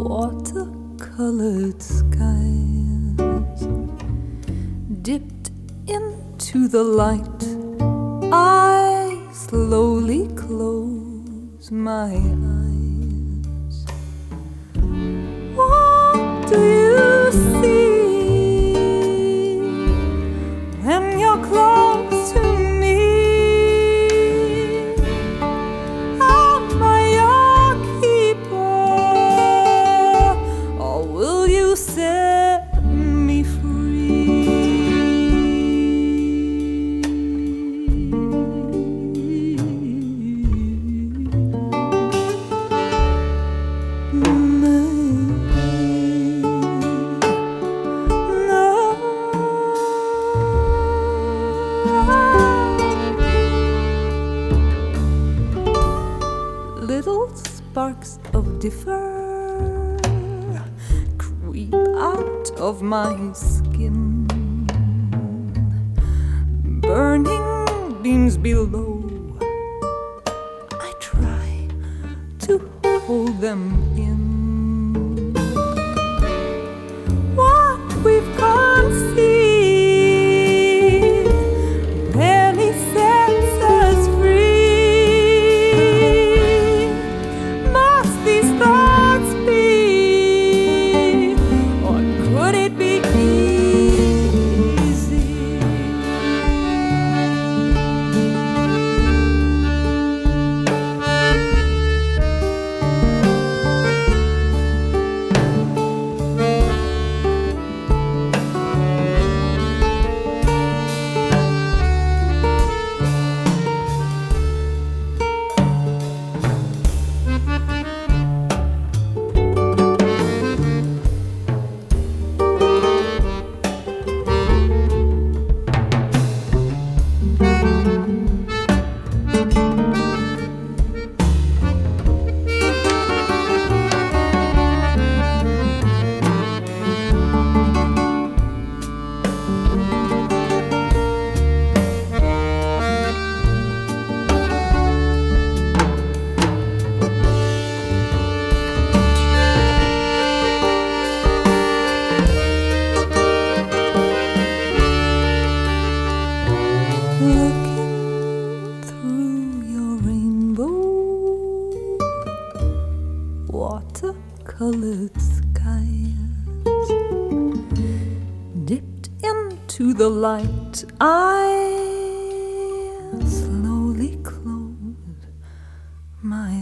watercolored skies dipped into the light. I slowly close my eyes. What do you see when you're close to me? Am I your keeper, or will you set me free? Little sparks of differ creep out of my skin, burning beams below. I try to hold them in. What we've conceived barely sets us free. Must these thoughts be, or could it be easy? Looking through your rainbow, watercolored skies dipped into the light. I slowly close my